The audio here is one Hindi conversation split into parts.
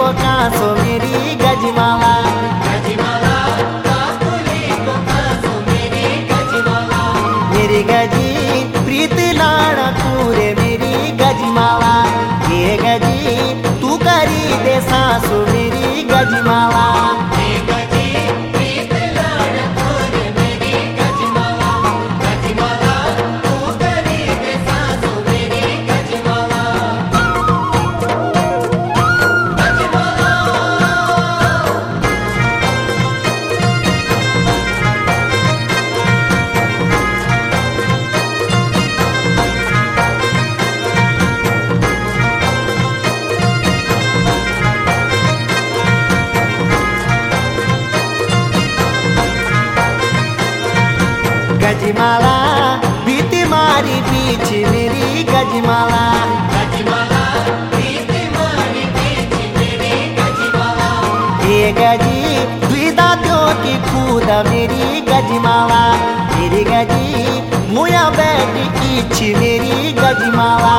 को कांसो मेरी गजमाला, गजमाला काकुली को कांसो मेरी गजमाला, मेरी गजी प्रीत लाड़ा पूरे मेरी गजमाला, ये गजी तू करी दे सासू मेरी गजमाला। गजमाला बीती मारी बीच मेरी गजमाला, गजमाला बीती मारी बीच मेरी गजमाला, ये गजी द्विदात्यों की खुद मेरी गजमाला, मेरी गजी मुया बैठी इच मेरी गजमाला,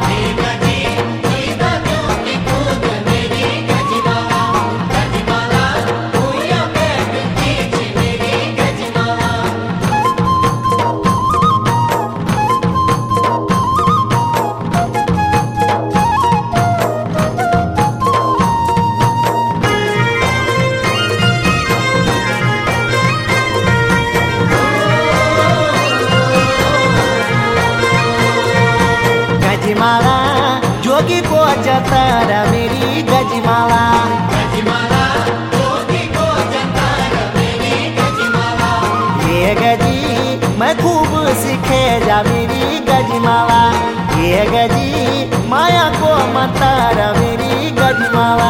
गजमाला जोगी को जतारा मेरी गजमाला, गजमाला जोगी को जतारा मेरी गजमाला, ये गजी मैं खूब सीखे जा मेरी गजमाला, ये गजी माया को मतारा मेरी गजमाला,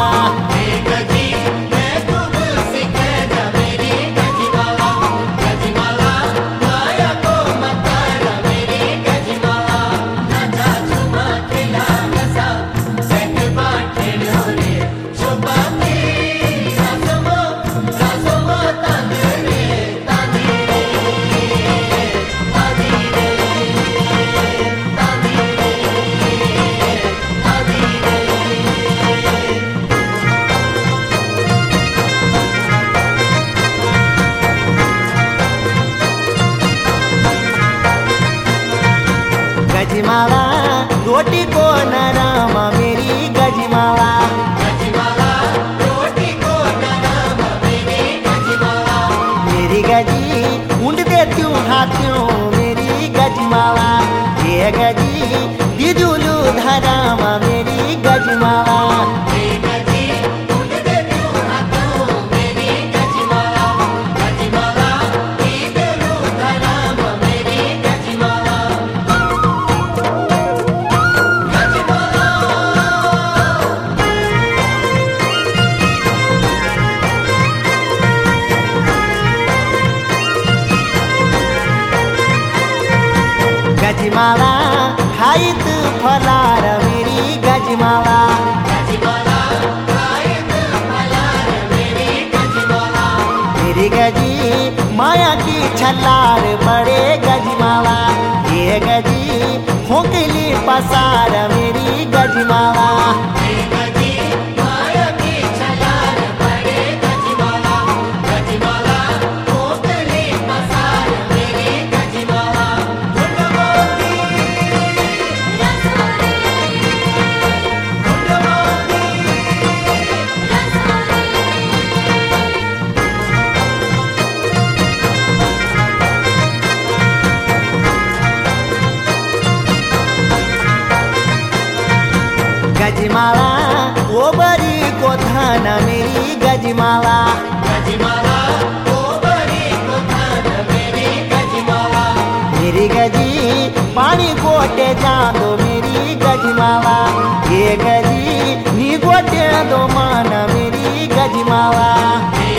गजमाला रोटी को नरम मेरी गजमाला, गजमाला रोटी को नरम मेरी गजमाला, मेरी गजी ऊंड देती हाथियों मेरी गजमाला, ये गजी बिजुलू धराम मेरी गजमाला, गजमाला खाइत फलार मेरी गजमाला, गजमाला खाइत फलार मेरी गजमाला, मेरी गजी माया की छलार बड़े गजमाला, ये गजी खोखली पसार मेरी गजमाला, गजमाला वो बड़ी को धाना मेरी गजमाला, गजमाला वो बड़ी को धान मेरी गजमाला, मेरी गजी पानी गोटे जादो मेरी गजमाला, ये गजी नी गोटे दो माना मेरी गजमाला,